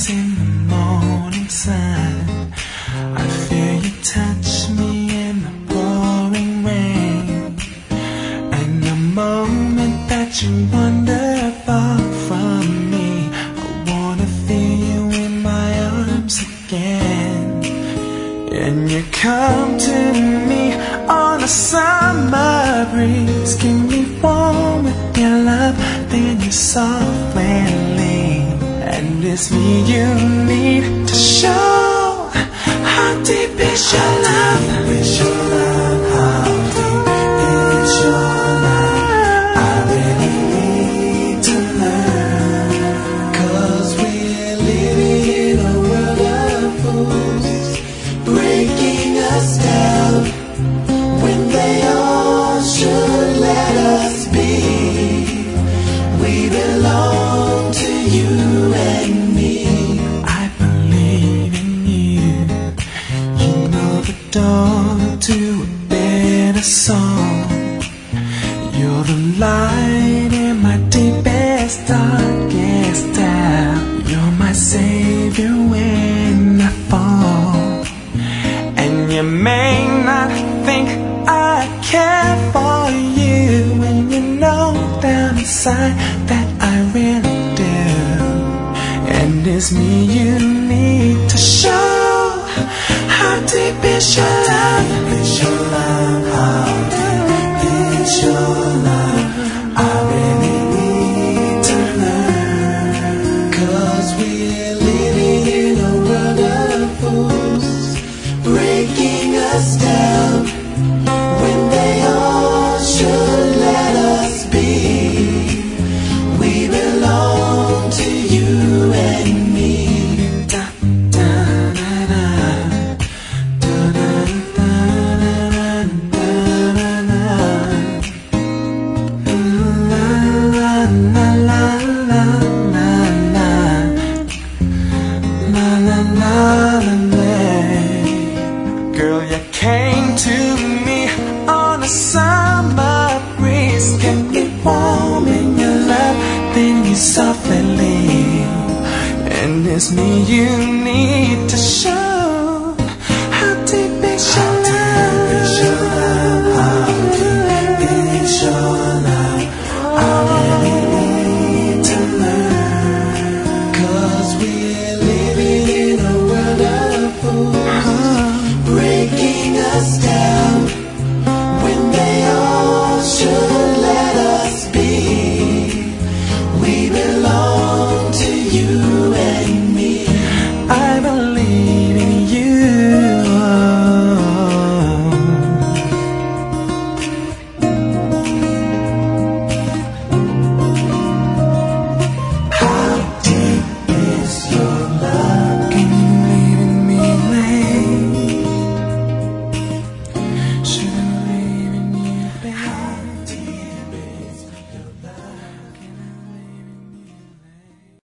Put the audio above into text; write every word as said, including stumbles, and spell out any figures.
rise in the morning sun. I feel you touch me in the pouring rain. And the moment that you wander far from me, I wanna feel you in my arms again. And you come to me on a summer breeze, keep me warm with your love, then you softly leave. And it's me you need to show. How deep is your love? How deep is your love? How deep is your love? I really need to learn, 'cause we're living in a world of fools, breaking us down when they all should let us be. We belong to you and me. I believe in you. You know the door to a better song. You're the light in my deepest, darkest doubt. You're my savior when I fall. And you may not think I care for you, when you know down inside that I really do. And it's me you need to show. How deep is your love? How deep is your love? How deep is your love? I really need to learn, 'cause we're living in a world of fools, breaking us down when they all should let us be. We belong to you and me. Da, da, da, da. Da, da, da, da, da, da, da. La, la, la, la, la, la, la. La, la, la, la, la. Girl, you came to me on a summer breeze, kept me warm in your love, then you softly leave. And it's me you need to show.